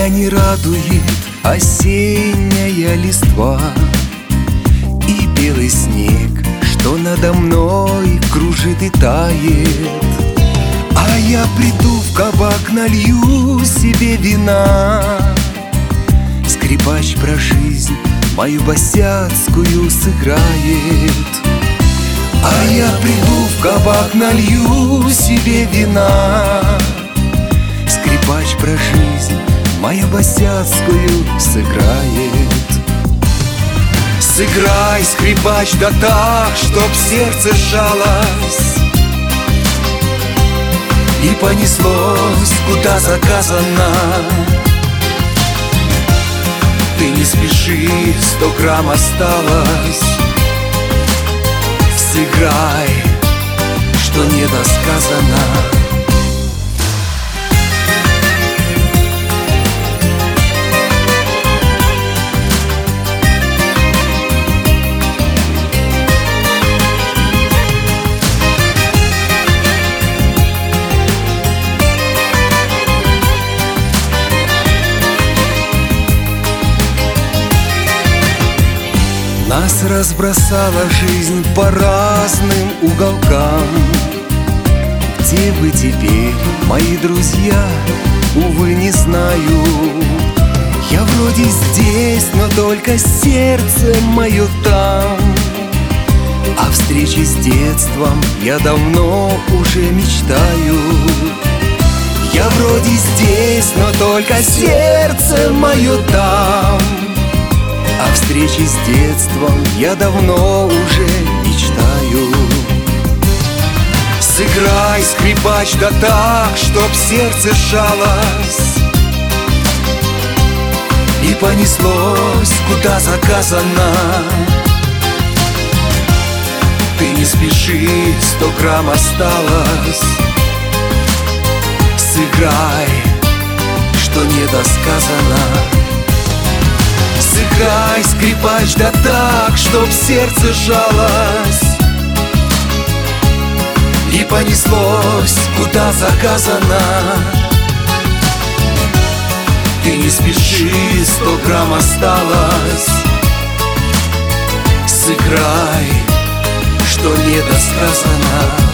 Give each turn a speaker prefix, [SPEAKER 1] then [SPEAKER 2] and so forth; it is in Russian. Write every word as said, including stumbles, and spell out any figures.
[SPEAKER 1] Меня не радует осенняя листва и белый снег, что надо мной кружит и тает. А я приду в кабак, налью себе вина. Скрипач про жизнь мою босяцкую сыграет. А я приду в кабак, налью себе вина. Скрипач про жизнь мою босяцкую сыграет. Сыграй, скрипач, да так, чтоб сердце сжалось и понеслось, куда заказано. Ты не спеши, сто грамм осталось. Сыграй, что недосказано. Нас разбросала жизнь по разным уголкам. Где вы теперь, мои друзья, увы, не знаю. Я вроде здесь, но только сердце мое там. О встрече с детством я давно уже мечтаю. Я вроде здесь, но только сердце мое там. О встрече с детством я давно уже мечтаю. Сыграй, скрипач, да так, чтоб сердце сжалось и понеслось, куда заказано. Ты не спеши, сто грамм осталось. Сыграй, что недосказано. Сыграй, скрипач, да так, чтоб сердце сжалось и понеслось, куда заказано. Ты не спеши, сто грамм осталось. Сыграй, что недосказано.